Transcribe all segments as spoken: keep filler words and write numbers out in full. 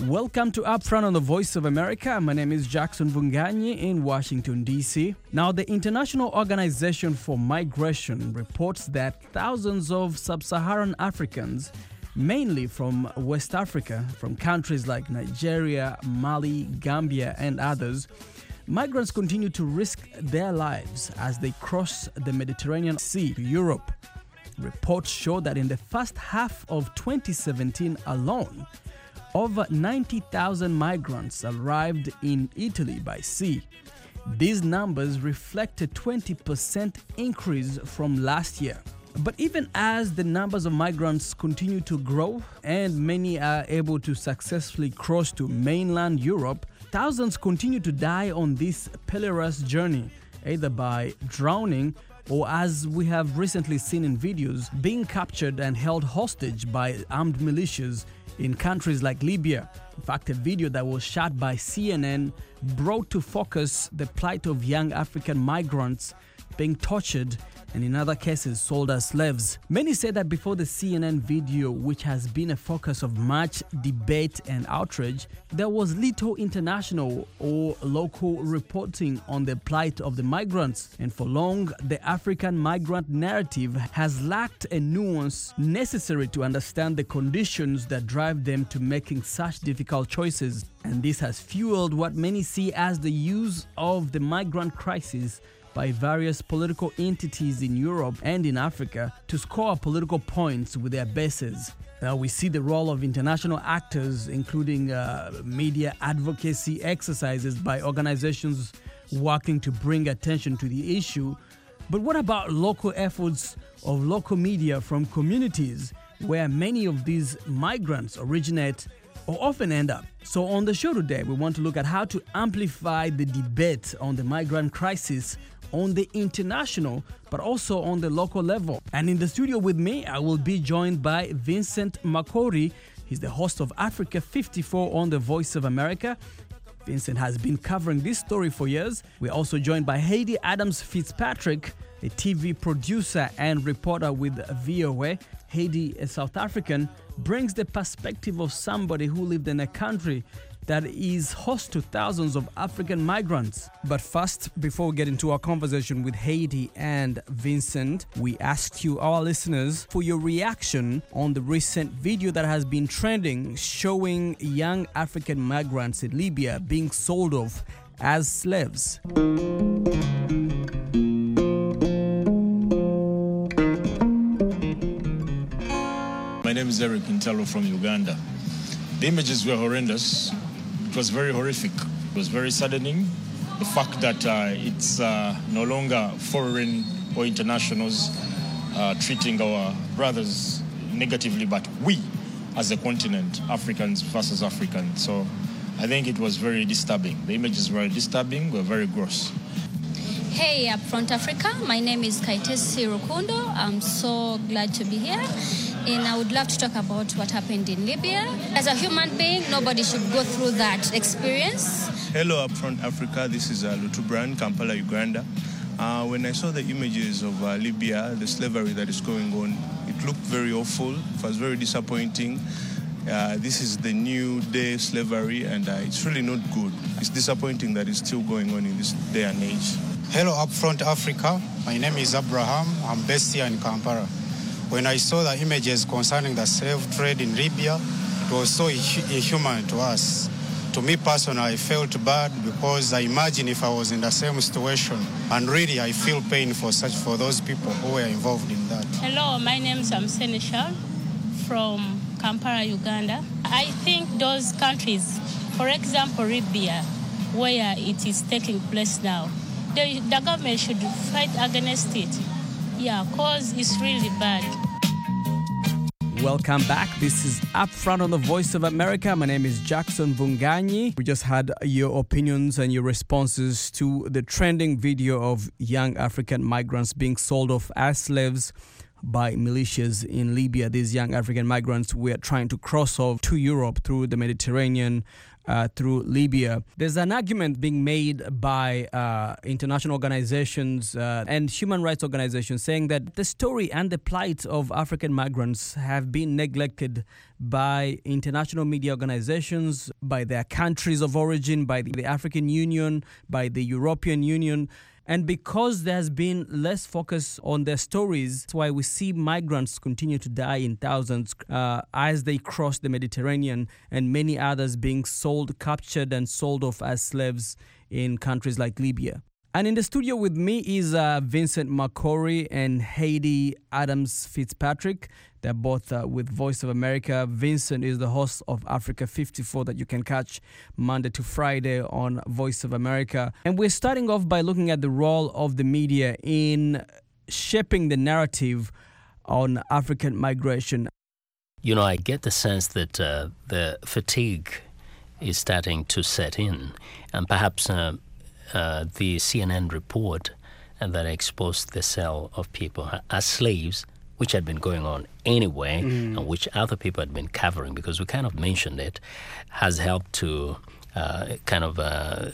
Welcome to Upfront on the Voice of America. My name is Jackson Vunganyi in Washington, D C. Now, the International Organization for Migration reports that thousands of sub-Saharan Africans, mainly from West Africa, from countries like Nigeria, Mali, Gambia, and others, migrants continue to risk their lives as they cross the Mediterranean Sea to Europe. Reports show that in the first half of twenty seventeen alone, over ninety thousand migrants arrived in Italy by sea. These numbers reflect a twenty percent increase from last year. But even as the numbers of migrants continue to grow and many are able to successfully cross to mainland Europe, thousands continue to die on this perilous journey, either by drowning or, as we have recently seen in videos, being captured and held hostage by armed militias in countries like Libya. In fact, a video that was shot by C N N brought to focus the plight of young African migrants being tortured and in other cases sold as slaves. Many say that before the C N N video, which has been a focus of much debate and outrage, there was little international or local reporting on the plight of the migrants. And for long, the African migrant narrative has lacked a nuance necessary to understand the conditions that drive them to making such difficult choices. And this has fueled what many see as the use of the migrant crisis by various political entities in Europe and in Africa to score political points with their bases. Now, we see the role of international actors, including uh, media advocacy exercises by organizations working to bring attention to the issue. But what about local efforts of local media from communities where many of these migrants originate or often end up? So on the show today, we want to look at how to amplify the debate on the migrant crisis on the international, but also on the local level. And in the studio with me, I will be joined by Vincent Makori. He's the host of Africa fifty-four on the Voice of America. Vincent has been covering this story for years. We're also joined by Heidi Adams Fitzpatrick, a T V producer and reporter with V O A. Heidi, a South African, brings the perspective of somebody who lived in a country that is host to thousands of African migrants. But first, before we get into our conversation with Heidi and Vincent, we asked you, our listeners, for your reaction on the recent video that has been trending showing young African migrants in Libya being sold off as slaves. My name is Eric Intalo from Uganda. The images were horrendous. It was very horrific. It was very saddening. The fact that uh, it's uh, no longer foreign or internationals uh, treating our brothers negatively, but we as a continent, Africans versus Africans. So I think it was very disturbing. The images were disturbing, were very gross. Hey, Upfront Africa. My name is Kaitesi Rukundo. I'm so glad to be here. And I would love to talk about what happened in Libya. As a human being, nobody should go through that experience. Hello, Upfront Africa. This is uh, Lutubran, Kampala, Uganda. Uh, when I saw the images of uh, Libya, the slavery that is going on, it looked very awful. It was very disappointing. Uh, this is the new day slavery, and uh, it's really not good. It's disappointing that it's still going on in this day and age. Hello, Upfront Africa. My name is Abraham. I'm based here in Kampala. When I saw the images concerning the slave trade in Libya, it was so inhuman to us. To me personally, I felt bad because I imagine if I was in the same situation, and really I feel pain for such for those people who were involved in that. Hello, my name is Seneschal from Kampala, Uganda. I think those countries, for example, Libya, where it is taking place now, the, the government should fight against it. Yeah, cause it's really bad. Welcome back. This is Upfront on the Voice of America. My name is Jackson Vunganyi. We just had your opinions and your responses to the trending video of young African migrants being sold off as slaves by militias in Libya. These young African migrants were trying to cross over to Europe through the Mediterranean, uh, through Libya. There's an argument being made by uh, international organizations uh, and human rights organizations saying that the story and the plight of African migrants have been neglected by international media organizations, by their countries of origin, by the African Union, by the European Union. And because there's been less focus on their stories, that's why we see migrants continue to die in thousands uh, as they cross the Mediterranean, and many others being sold, captured and sold off as slaves in countries like Libya. And in the studio with me is uh, Vincent Makori and Heidi Adams Fitzpatrick. They're both uh, with Voice of America. Vincent is the host of Africa fifty-four that you can catch Monday to Friday on Voice of America. And we're starting off by looking at the role of the media in shaping the narrative on African migration. You know, I get the sense that uh, the fatigue is starting to set in, and perhaps uh, uh, the C N N report uh, that exposed the sale of people as slaves, which had been going on anyway, mm. and which other people had been covering, because we kind of mentioned it, has helped to uh, kind of uh,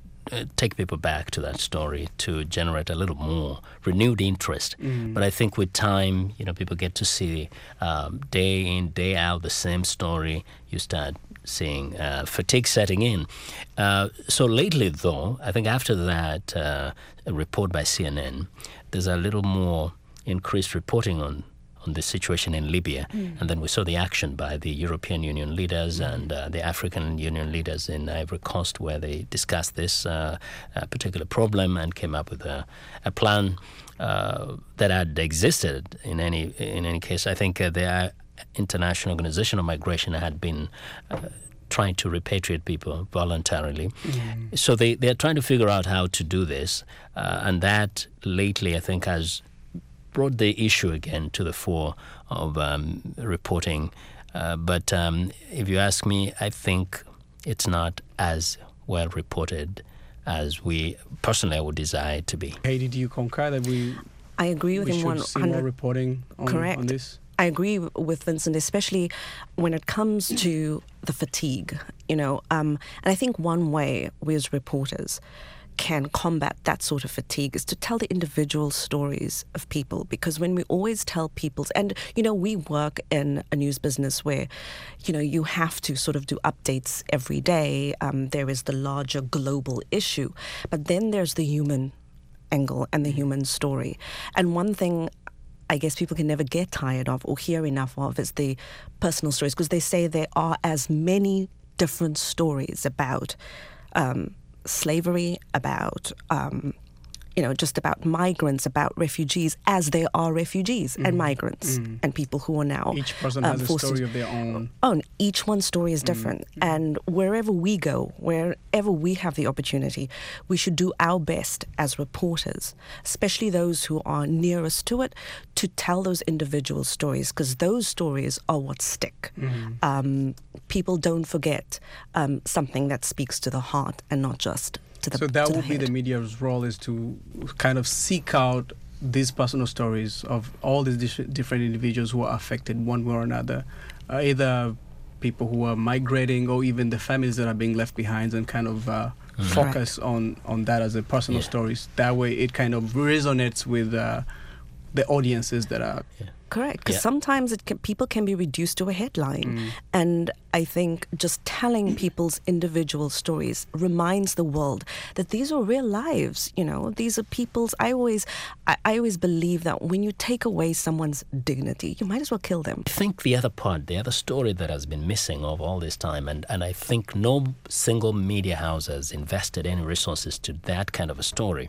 take people back to that story, to generate a little more renewed interest. Mm. But I think with time, you know, people get to see um, day in, day out the same story. You start seeing uh, fatigue setting in. Uh, so lately, though, I think after that uh, report by C N N, there's a little more increased reporting on, on the situation in Libya. Mm. And then we saw the action by the European Union leaders mm. and uh, the African Union leaders in Ivory Coast, where they discussed this uh, uh, particular problem and came up with a, a plan uh, that had existed in any in any case. I think uh, the International Organization of Migration had been uh, trying to repatriate people voluntarily. Mm. So they, they're trying to figure out how to do this. Uh, and that lately, I think, has brought the issue again to the fore of um, reporting. Uh, but um, if you ask me, I think it's not as well reported as we, personally, I would desire it to be. Heidi, do you concur that we, I agree with we him should one see hundred more reporting on, Correct. on this? I agree with Vincent, especially when it comes to the fatigue, you know. Um, and I think one way we as reporters can combat that sort of fatigue is to tell the individual stories of people, because when we always tell people's, and, you know, we work in a news business where, you know, you have to sort of do updates every day. Um, there is the larger global issue, but then there's the human angle and the human story. And one thing I guess people can never get tired of or hear enough of is the personal stories, because they say there are as many different stories about um, slavery, about, um, you know, just about migrants, about refugees, as there are refugees mm. and migrants mm. and people who are now Each person um, has a story of their own. Oh, each one's story is different. Mm. And wherever we go, wherever we have the opportunity, we should do our best as reporters, especially those who are nearest to it, to tell those individual stories, because those stories are what stick. Mm. Um, people don't forget um, something that speaks to the heart and not just to the, so that to the would be head. the media's role, is to kind of seek out these personal stories of all these dis- different individuals who are affected one way or another, uh, either people who are migrating or even the families that are being left behind, and kind of uh, mm-hmm. focus on, on that as a personal yeah. stories. That way it kind of resonates with uh, the audiences that are... Yeah. Correct, because yeah. sometimes it can, people can be reduced to a headline. Mm. And I think just telling people's individual stories reminds the world that these are real lives, you know. These are people's... I always, I, I always believe that when you take away someone's dignity, you might as well kill them. I think the other part, the other story that has been missing of all this time, and, and I think no single media house has invested any resources to that kind of a story,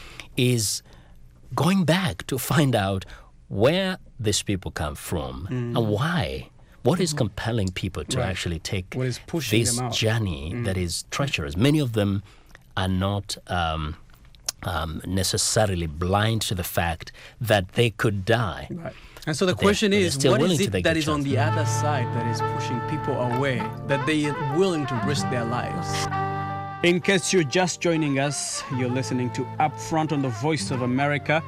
is going back to find out where these people come from mm. and why. What is compelling people to right. actually take what is pushing this them out? journey mm. that is treacherous? Many of them are not um, um, necessarily blind to the fact that they could die. Right. And so the But question they're- is, they're still what willing is to it take that the is on chance. the other side that is pushing people away, that they are willing to risk their lives? In case you're just joining us, you're listening to Upfront on the Voice of America.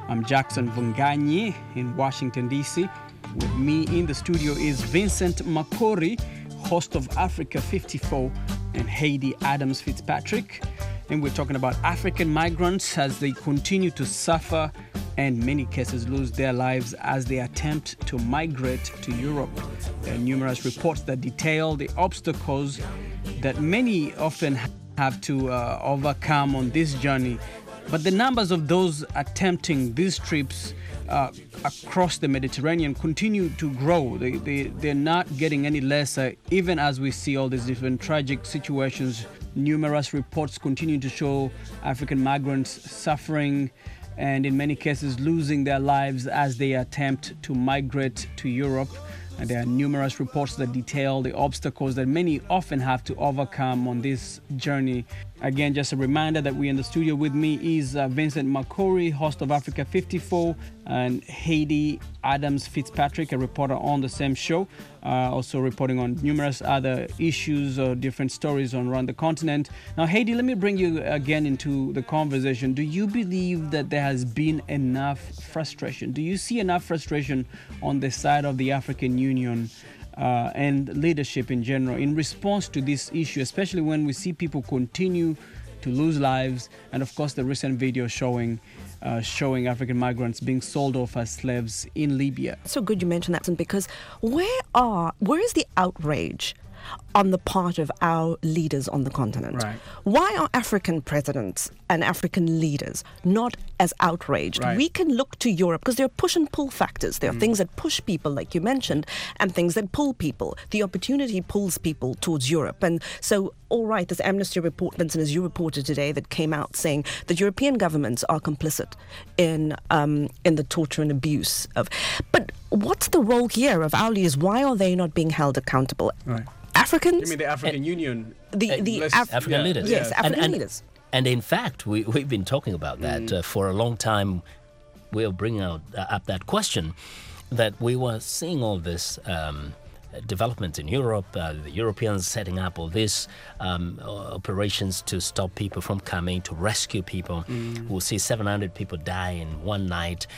I'm Jackson Vunganyi in Washington, D C. With me in the studio is Vincent Makori, host of Africa fifty-four, and Heidi Adams Fitzpatrick. And we're talking about African migrants as they continue to suffer and in many cases lose their lives as they attempt to migrate to Europe. There are numerous reports that detail the obstacles that many often have to uh, overcome on this journey. But the numbers of those attempting these trips uh, across the Mediterranean continue to grow. They, they, they're not getting any lesser, even as we see all these different tragic situations. Numerous reports continue to show African migrants suffering and in many cases losing their lives as they attempt to migrate to Europe. And there are numerous reports that detail the obstacles that many often have to overcome on this journey. Again, just a reminder that we in the studio with me is uh, Vincent Makori, host of Africa fifty-four, and Heidi Adams Fitzpatrick, a reporter on the same show, uh, also reporting on numerous other issues or different stories on around the continent. Now, Heidi, let me bring you again into the conversation. Do you believe that there has been enough frustration? Do you see enough frustration on the side of the African Union Uh, and leadership in general in response to this issue, especially when we see people continue to lose lives, and of course the recent video showing uh, showing African migrants being sold off as slaves in Libya? So good you mentioned that, because where are where is the outrage on the part of our leaders on the continent? Right. Why are African presidents and African leaders not as outraged? Right. We can look to Europe because there are push and pull factors. There are mm. things that push people, like you mentioned, and things that pull people. The opportunity pulls people towards Europe. And so, all right, this Amnesty report, Vincent, as you reported today, that came out saying that European governments are complicit in um, in the torture and abuse of. But what's the role here of our leaders? Why are they not being held accountable? Right. Africans? You mean the African and, Union? The, the Af- African yeah. leaders. Yes, African and, and, leaders. And in fact, we, we've been talking about that Mm. uh, for a long time. We're bringing out, uh, up that question that we were seeing all this um, development in Europe, uh, the Europeans setting up all these um, operations to stop people from coming, to rescue people. Mm. We'll see seven hundred people die in one night.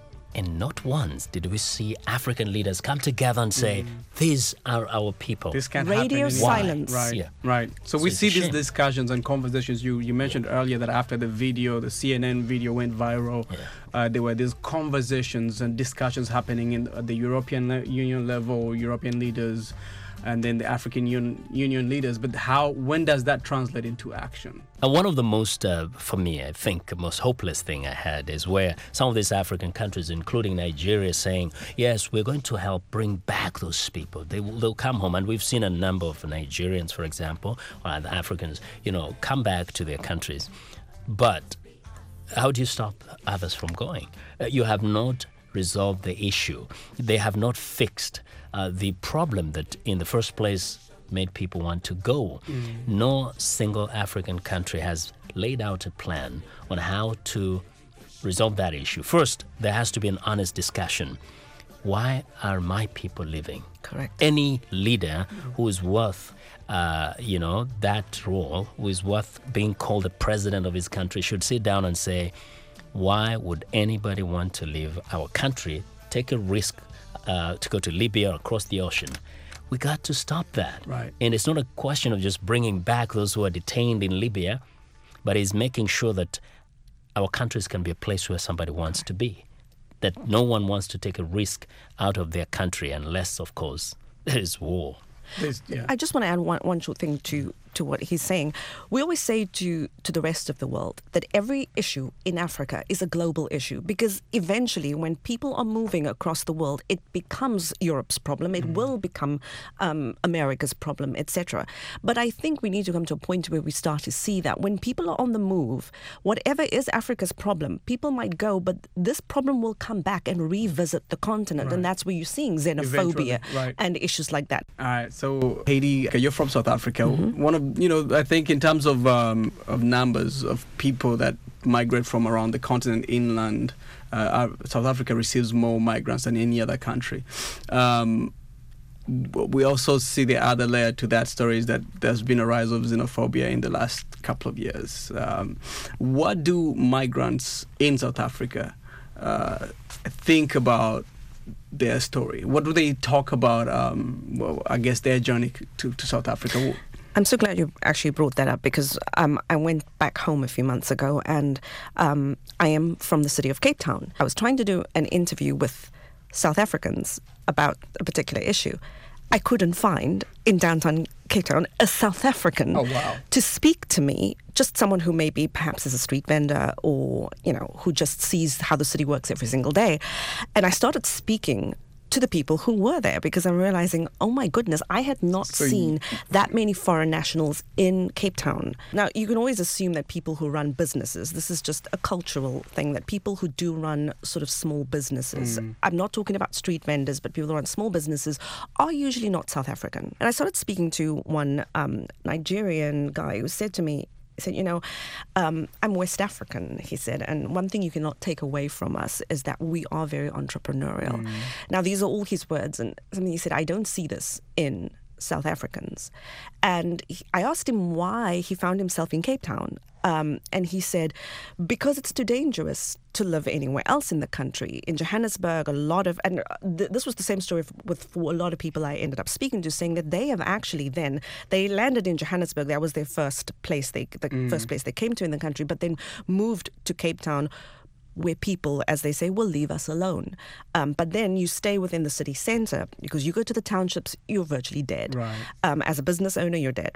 And not once did we see African leaders come together and say, mm. these are our people. This can't Radio happen silence. Right, Yeah. right. So, So we it's see a these shame. discussions and conversations. You you mentioned earlier that after the video, the C N N video went viral, Yeah. uh, there were these conversations and discussions happening in at the European le- Union level, European leaders, and then the African Un- Union leaders. But how? When does that translate into action? And one of the most, uh, for me, I think, most hopeless thing I had is where some of these African countries, including Nigeria, saying, yes, we're going to help bring back those people. They will, they'll come home. And we've seen a number of Nigerians, for example, or other Africans, you know, come back to their countries. But how do you stop others from going? Uh, you have not resolved the issue. They have not fixed uh, the problem that in the first place made people want to go. Mm. No single African country has laid out a plan on how to resolve that issue. First, there has to be an honest discussion. Why are my people leaving? Correct. Any leader who is worth, uh, you know, that role, who is worth being called the president of his country, should sit down and say, why would anybody want to leave our country, take a risk uh, to go to Libya or across the ocean? We got to stop that. Right. And it's not a question of just bringing back those who are detained in Libya, but it's making sure that our countries can be a place where somebody wants to be, that no one wants to take a risk out of their country unless, of course, there is war. This, yeah. I just want to add one, one short thing to, to what he's saying. We always say to, to the rest of the world that every issue in Africa is a global issue, because eventually when people are moving across the world, it becomes Europe's problem. It mm. will become um, America's problem, et cetera. But I think we need to come to a point where we start to see that when people are on the move, whatever is Africa's problem, people might go, but this problem will come back and revisit the continent. Right. And that's where you're seeing xenophobia right. and issues like that. All right. So, Heidi, okay, you're from South Africa. Mm-hmm. One of, you know, I think in terms of um, of numbers of people that migrate from around the continent inland, uh, our, South Africa receives more migrants than any other country. Um, we also see the other layer to that story is that there's been a rise of xenophobia in the last couple of years. Um, what do migrants in South Africa uh, think about their story? What do they talk about? Um, well, I guess their journey to, to South Africa. I'm so glad you actually brought that up, because um, I went back home a few months ago, and um, I am from the city of Cape Town. I was trying to do an interview with South Africans about a particular issue. I couldn't find in downtown Cape Town a South African oh, wow. to speak to me, just someone who maybe perhaps is a street vendor, or, you know, who just sees how the city works every single day. And I started speaking to the people who were there, because I'm realizing, oh my goodness, I had not so seen you... that many foreign nationals in Cape Town. Now, you can always assume that people who run businesses, this is just a cultural thing, that people who do run sort of small businesses, mm. I'm not talking about street vendors, but people who run small businesses are usually not South African. And I started speaking to one um, Nigerian guy who said to me, he said, you know, um, I'm West African, he said, and one thing you cannot take away from us is that we are very entrepreneurial. Mm. Now, these are all his words, and something he said, I don't see this in South Africans. And he, I asked him why he found himself in Cape Town. Um, and he said, because it's too dangerous to live anywhere else in the country. In Johannesburg, a lot of, and th- this was the same story f- with for a lot of people I ended up speaking to, saying that they have actually then, they landed in Johannesburg, that was their first place, they, the mm. first place they came to in the country, but then moved to Cape Town, where people, as they say, will leave us alone. Um, but then you stay within the city centre, because you go to the townships, you're virtually dead. Right. Um, as a business owner, you're dead.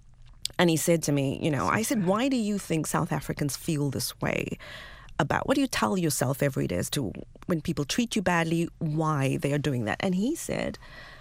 And he said to me, you know, I said, why do you think South Africans feel this way about, what do you tell yourself every day as to when people treat you badly, why they are doing that? And he said,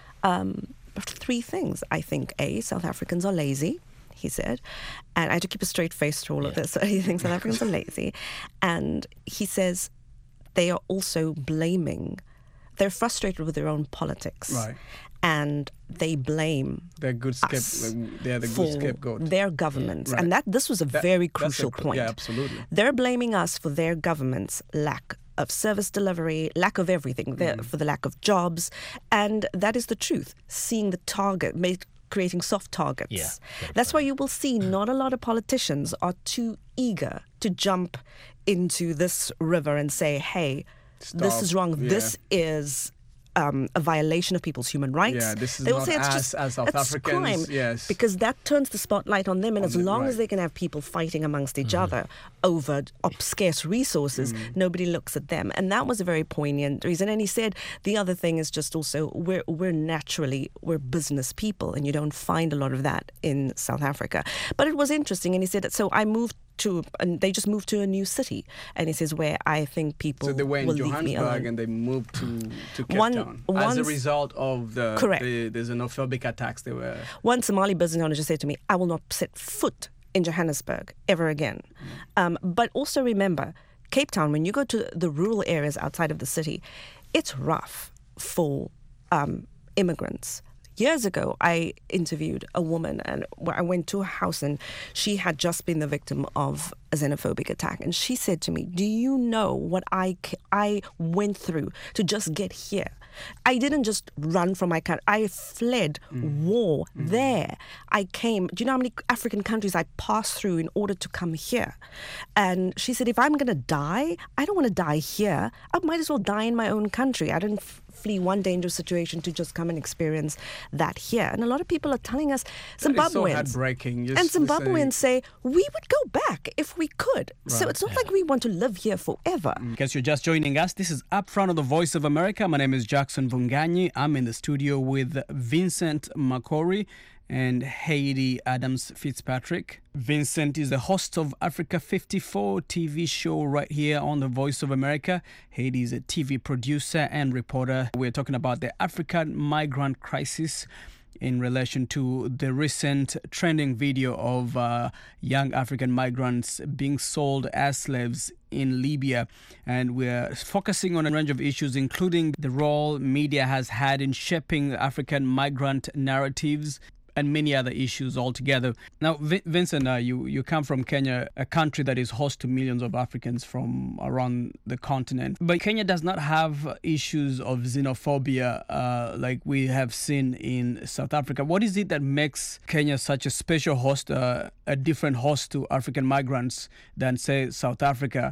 um, three things. I think, A, South Africans are lazy, he said. And I had to keep a straight face through all yeah. of this. So he thinks South Africans are lazy. And he says they are also blaming, they're frustrated with their own politics. Right. And they blame they're good scape- they're the for good scapegoat. their governments. Yeah, right. And that this was a that, very crucial a, point. Yeah, absolutely. They're blaming us for their government's lack of service delivery, lack of everything, mm. for the lack of jobs. And that is the truth. Seeing the target, made, creating soft targets. Yeah, that's why you will see not a lot of politicians are too eager to jump into this river and say, hey, Stop. this is wrong. Yeah. This is... Um, a violation of people's human rights. Yeah, this is they will not say it's us just, as South it's Africans. Crime, yes, because that turns the spotlight on them, and on as the, long right. as they can have people fighting amongst each mm-hmm. other over scarce resources, mm. nobody looks at them. And that was a very poignant reason. And he said the other thing is just also we're we're naturally we're business people, and you don't find a lot of that in South Africa. But it was interesting, and he said that. So I moved to, and they just moved to a new city, and he says where I think people so they were in will leave me alone. Johannesburg and they moved to to Cape one, Town one, as a result of the, correct. the the xenophobic attacks. They were one Somali business owner just said to me, "I will not set foot in Johannesburg ever again." Mm. Um, but also remember, Cape Town, when you go to the rural areas outside of the city, it's rough for um, immigrants. Years ago, I interviewed a woman, and I went to her house, and she had just been the victim of a xenophobic attack. And she said to me, do you know what I, I went through to just get here? I didn't just run from my country. I fled mm. war mm. there. I came. Do you know how many African countries I passed through in order to come here? And she said, if I'm going to die, I don't want to die here. I might as well die in my own country. I didn't f- flee one dangerous situation to just come and experience that here. And a lot of people are telling us, Zimbabweans, that is so heartbreaking. Just and Zimbabweans say, we would go back if we could. Right. So it's not yeah. like we want to live here forever. In case you're just joining us, this is Up Front of the Voice of America. My name is Jackson Vunganyi. I'm in the studio with Vincent Makori and Heidi Adams Fitzpatrick. Vincent is the host of Africa fifty-four T V show right here on the Voice of America. Heidi is a T V producer and reporter. We're talking about the African migrant crisis in relation to the recent trending video of uh, young African migrants being sold as slaves in Libya. And we're focusing on a range of issues, including the role media has had in shaping African migrant narratives and many other issues altogether. Now, v- Vincent, uh, you, you come from Kenya, a country that is host to millions of Africans from around the continent. But Kenya does not have issues of xenophobia uh, like we have seen in South Africa. What is it that makes Kenya such a special host, uh, a different host to African migrants than, say, South Africa?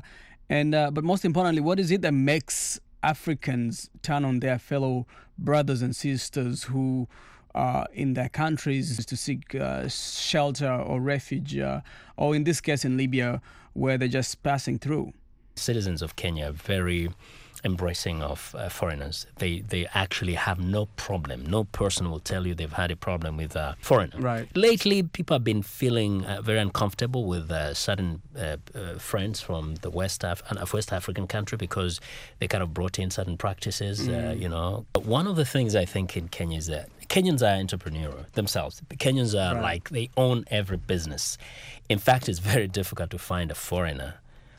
And uh, but most importantly, what is it that makes Africans turn on their fellow brothers and sisters who are in their countries to seek uh, shelter or refuge, uh, or in this case in Libya, where they're just passing through? Citizens of Kenya are very embracing of uh, foreigners. They they actually have no problem. No person will tell you they've had a problem with a foreigner. Right. Lately, people have been feeling uh, very uncomfortable with uh, certain uh, uh, friends from the West Af- uh, West African country because they kind of brought in certain practices. Mm. Uh, you know, but one of the things I think in Kenya is that Kenyans are entrepreneurial themselves. Kenyans are right. like they own every business. In fact, it's very difficult to find a foreigner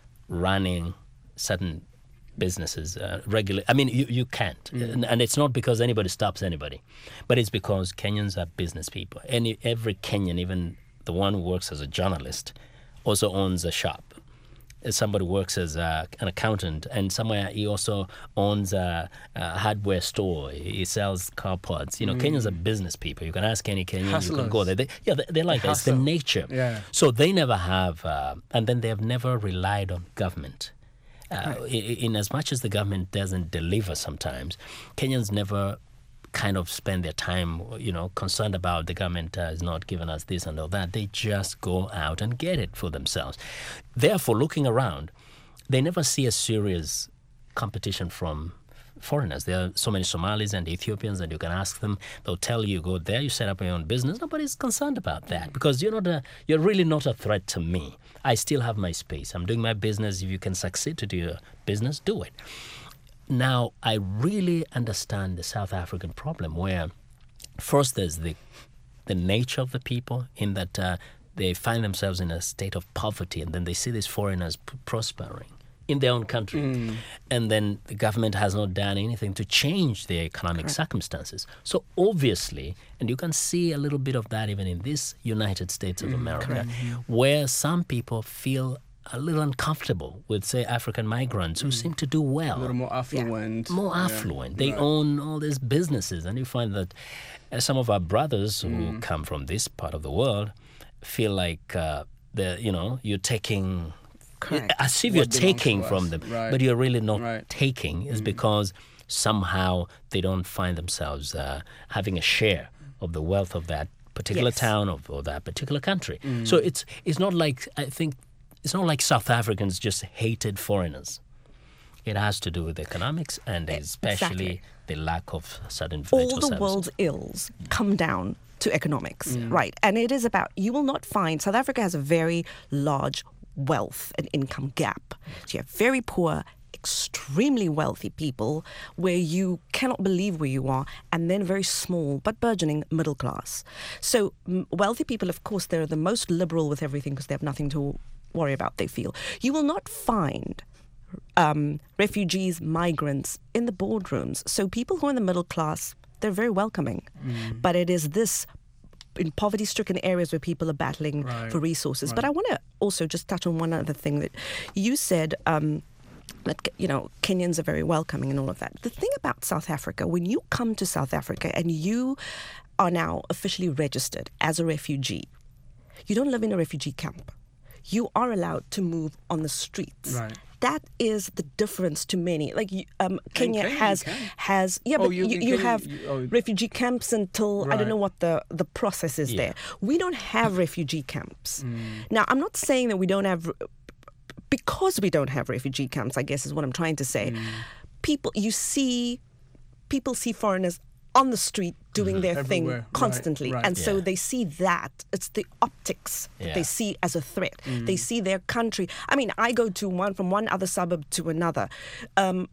running certain businesses uh, regularly. I mean, you, you can't. Mm. And, and it's not because anybody stops anybody, but it's because Kenyans are business people. Any Every Kenyan, even the one who works as a journalist, also owns a shop. Somebody works as a, an accountant, and somewhere he also owns a, a hardware store. He sells car parts. You know, mm. Kenyans are business people. You can ask any Kenyan, Hustlers. You can go there. They, yeah, they, they're like that. It's the nature. Yeah. So they never have, uh, and then they have never relied on government. Uh, in, in as much as the government doesn't deliver sometimes, Kenyans never kind of spend their time, you know, concerned about the government uh, has not given us this and all that. They just go out and get it for themselves. Therefore, looking around, they never see a serious competition from foreigners. There are so many Somalis and Ethiopians, and you can ask them. They'll tell you, go there, you set up your own business. Nobody's concerned about that because you're not a, you're really not a threat to me. I still have my space. I'm doing my business. If you can succeed to do your business, do it. Now, I really understand the South African problem where first there's the the nature of the people in that uh, they find themselves in a state of poverty, and then they see these foreigners p- prospering in their own country. Mm. And then the government has not done anything to change their economic Correct. Circumstances. So obviously, and you can see a little bit of that even in this United States of mm, America, where some people feel a little uncomfortable with, say, African migrants who mm. seem to do well. A little more affluent. Yeah. More affluent. Yeah. They right. own all these businesses. And you find that uh, some of our brothers mm. who come from this part of the world feel like, uh, you know, you're taking... Correct. As if you're taking from them, right. but you're really not right. taking. Is mm. because somehow they don't find themselves uh, having a share of the wealth of that particular yes. town or, or that particular country. Mm. So it's it's not like, I think, it's not like South Africans just hated foreigners. It has to do with economics and especially exactly. the lack of certain vital All the services. world's ills come down to economics, mm. right? And it is about, you will not find, South Africa has a very large wealth and income gap. So you have very poor, extremely wealthy people where you cannot believe where you are, and then very small but burgeoning middle class. So m- wealthy people, of course, they're the most liberal with everything because they have nothing to worry about, they feel. You will not find um, refugees, migrants in the boardrooms. So people who are in the middle class, they're very welcoming. Mm. But it is this in poverty-stricken areas where people are battling right. for resources. Right. But I want to also just touch on one other thing that you said, um, that, you know, Kenyans are very welcoming and all of that. The thing about South Africa, when you come to South Africa and you are now officially registered as a refugee, you don't live in a refugee camp. You are allowed to move on the streets. Right. That is the difference to many. Like um, Kenya, Kenya has has yeah, oh, but you, you, you, you can, have you, oh, refugee camps until right. I don't know what the, the process is yeah. there. We don't have refugee camps. Mm. Now, I'm not saying that we don't have, because we don't have refugee camps, I guess is what I'm trying to say. Mm. People, you see, people see foreigners on the street doing mm. their Everywhere. thing constantly. Right, right. And Yeah. so they see that. It's the optics that Yeah. they see as a threat. Mm. They see their country. I mean, I go to one from one other suburb to another. Um,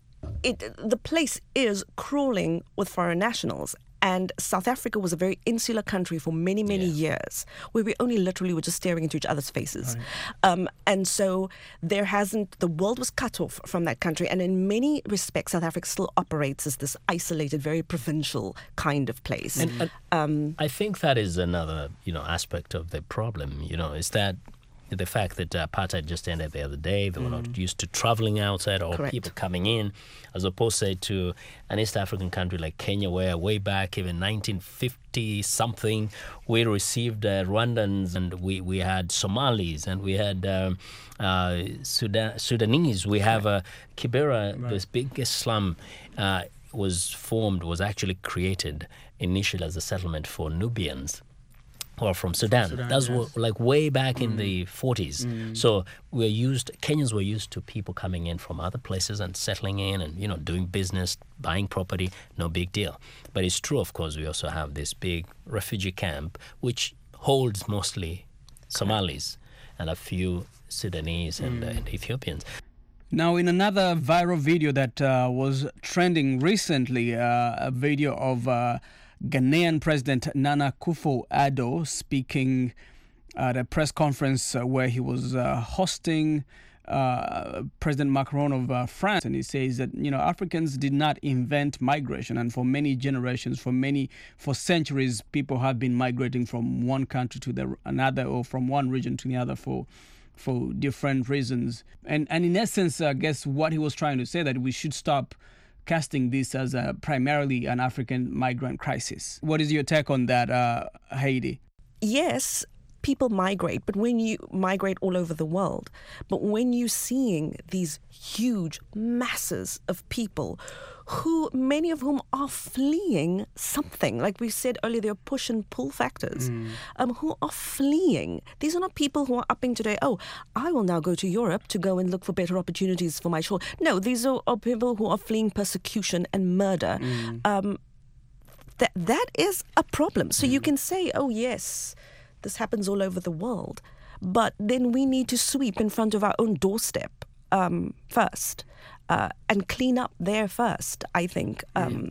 it the place is crawling with foreign nationals. And South Africa was a very insular country for many, many Yeah. years, where we only literally were just staring into each other's faces. Right. Um, and so there hasn't, the world was cut off from that country. And in many respects, South Africa still operates as this isolated, very provincial kind of place. And, and um, I think that is another, you know, aspect of the problem, you know, is that the fact that uh, apartheid just ended the other day. They were mm. not used to traveling outside or Correct. people coming in, as opposed, say, to an East African country like Kenya, where way back, even nineteen fifty something, we received uh, Rwandans, and we, we had Somalis, and we had um, uh, Sudan, Sudanese. We have uh, Kibera, right. This biggest slum uh, was formed, was actually created initially as a settlement for Nubians. Or from Sudan. Sudan That's yes. like way back mm. in the forties. Mm. So we're used, Kenyans were used to people coming in from other places and settling in and, you know, doing business, buying property, no big deal. But it's true, of course, we also have this big refugee camp, which holds mostly Somalis and a few Sudanese mm. and, uh, and Ethiopians. Now, in another viral video that uh, was trending recently, uh, a video of uh, Ghanaian President Nana Akufo-Addo speaking at a press conference uh, where he was uh, hosting uh, President Macron of uh, France, and he says that, you know, Africans did not invent migration, and for many generations, for many, for centuries, people have been migrating from one country to the another, or from one region to the other for for different reasons. And and in essence, I guess what he was trying to say, that we should stop casting this as a primarily an African migrant crisis. What is your take on that, uh, Heidi? Yes, people migrate, but when you migrate all over the world, but when you're seeing these huge masses of people who, many of whom are fleeing something, like we said earlier, there are push and pull factors, mm. um, who are fleeing. These are not people who are upping today, oh, I will now go to Europe to go and look for better opportunities for my children. No, these are, are people who are fleeing persecution and murder. Mm. Um, that that is a problem. So mm. you can say, oh, yes, this happens all over the world, but then we need to sweep in front of our own doorstep um, first. Uh, and clean up there first, I think. Um,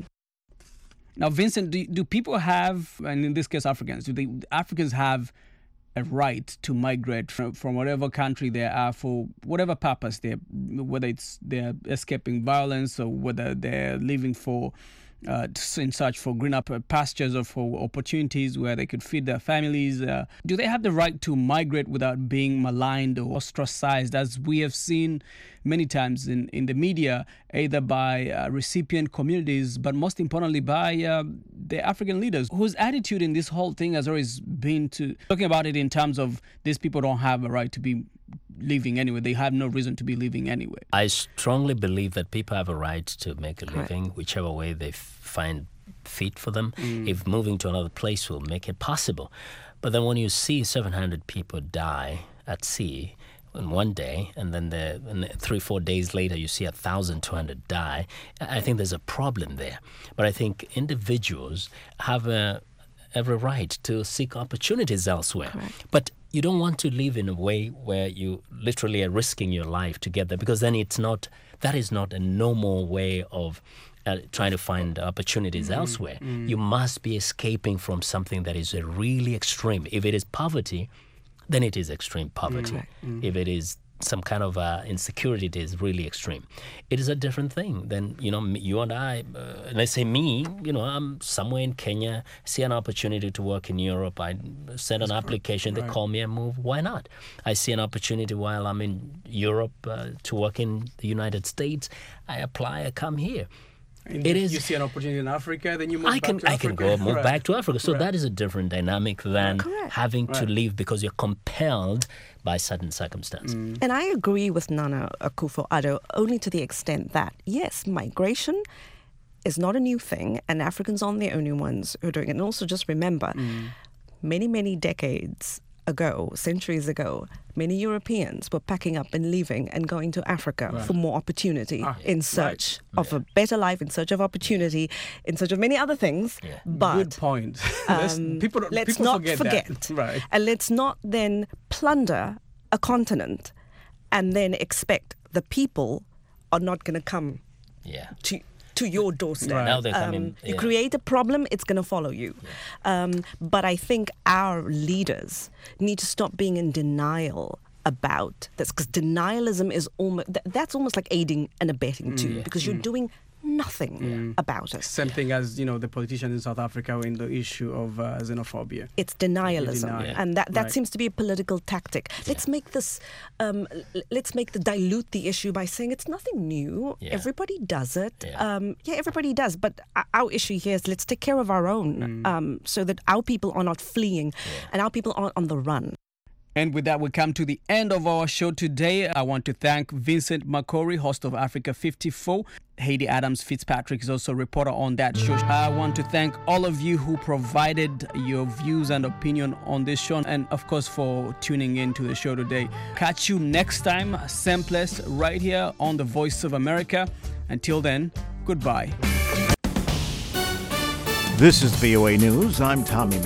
now, Vincent, do, do people have, and in this case Africans, do they, Africans have a right to migrate from, from whatever country they are for whatever purpose, they're, whether it's they're escaping violence or whether they're living for uh, in search for greener pastures or for opportunities where they could feed their families? Uh, do they have the right to migrate without being maligned or ostracized, as we have seen many times in, in the media, either by uh, recipient communities, but most importantly by uh, the African leaders, whose attitude in this whole thing has always been to, talking about it in terms of these people don't have a right to be living anyway. They have no reason to be living anyway. I strongly believe that people have a right to make a living, right, whichever way they find fit for them. Mm. If moving to another place will make it possible. But then when you see seven hundred people die at sea in one day, and then the, and three, four days later you see one thousand two hundred die, I think there's a problem there. But I think individuals have a every right to seek opportunities elsewhere. Correct. But you don't want to live in a way where you literally are risking your life to get there, because then it's not, that is not a normal way of uh, trying to find opportunities mm, elsewhere. Mm. You must be escaping from something that is a really extreme. If it is poverty, then it is extreme poverty. Mm. Mm. If it is some kind of uh, insecurity, it is really extreme. It is a different thing than, you know, you and I, uh, let's say me, you know, I'm somewhere in Kenya, see an opportunity to work in Europe, I send an That's application, right. They call me and move, why not? I see an opportunity while I'm in Europe uh, to work in the United States, I apply, I come here. And it is, you see an opportunity in Africa, then you move I can, back to I Africa. I can go move right. back to Africa. So right. that is a different dynamic than Correct. having right. to leave because you're compelled by certain circumstances. Mm. And I agree with Nana Akufo-Addo only to the extent that, yes, migration is not a new thing, and Africans aren't the only ones who are doing it. And also just remember, mm. many, many decades ago, centuries ago, many Europeans were packing up and leaving and going to Africa right. for more opportunity, ah, in search right. of yeah. a better life, in search of opportunity, in search of many other things. Yeah. But good point. let's, um, people let's people not forget, forget that. Right. And let's not then plunder a continent and then expect the people are not going to come yeah. to to your doorstep. Right. Now they're coming, um, yeah. You create a problem, it's going to follow you. Yeah. Um, but I think our leaders need to stop being in denial about this, because denialism is almost, that's almost like aiding and abetting too, yeah. because you're mm. doing nothing Mm. about it. Same thing as, you know, the politicians in South Africa in the issue of uh, xenophobia. It's denialism, Deny. Yeah. and that, that Right. seems to be a political tactic. Let's make this, um, l- let's make the dilute the issue by saying it's nothing new. Yeah. Everybody does it. Yeah. Um, yeah, everybody does. But o- our issue here is let's take care of our own, um, so that our people are not fleeing and our people aren't on the run. And with that, we come to the end of our show today. I want to thank Vincent Makori, host of Africa fifty-four. Heidi Adams Fitzpatrick is also a reporter on that show. I want to thank all of you who provided your views and opinion on this show, and of course for tuning in to the show today. Catch you next time, same place, right here on The Voice of America. Until then, goodbye. This is V O A News. I'm Tommy